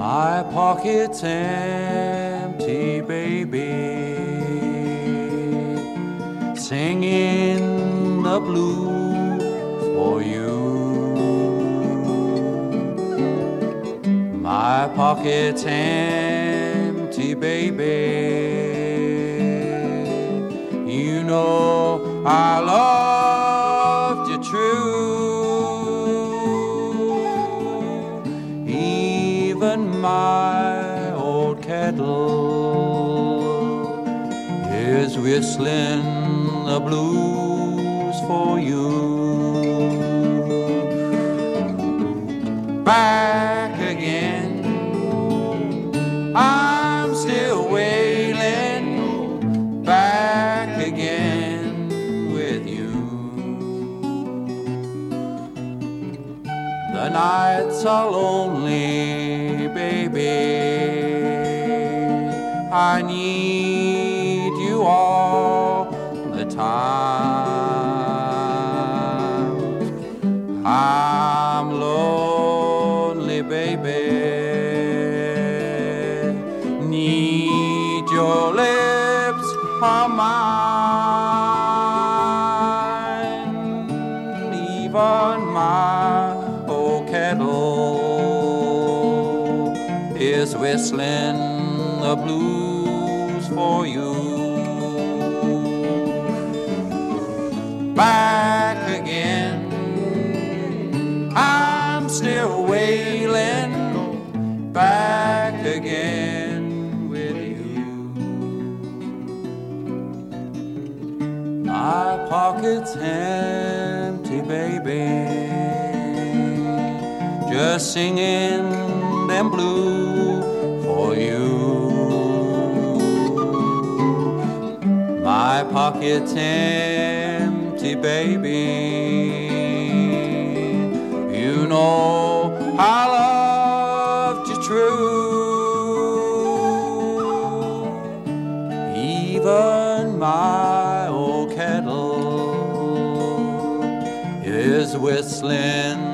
My pocket's empty, baby, singing the blues for you. My pocket's empty, baby, you know I loved you true. Even my old kettle is whistling the blues for you. Back again, I'm still wailing. Back again with you. The nights are lonely, baby, I need you all the time. I'm lonely, baby, need your lips on mine. Even my old kettle is whistling the blues for you. Back again, I'm still wailing. Back again with you. My pocket's empty, baby, just singing them blues for you. My pocket's empty, baby, you know I loved you true. Even my old kettle is whistling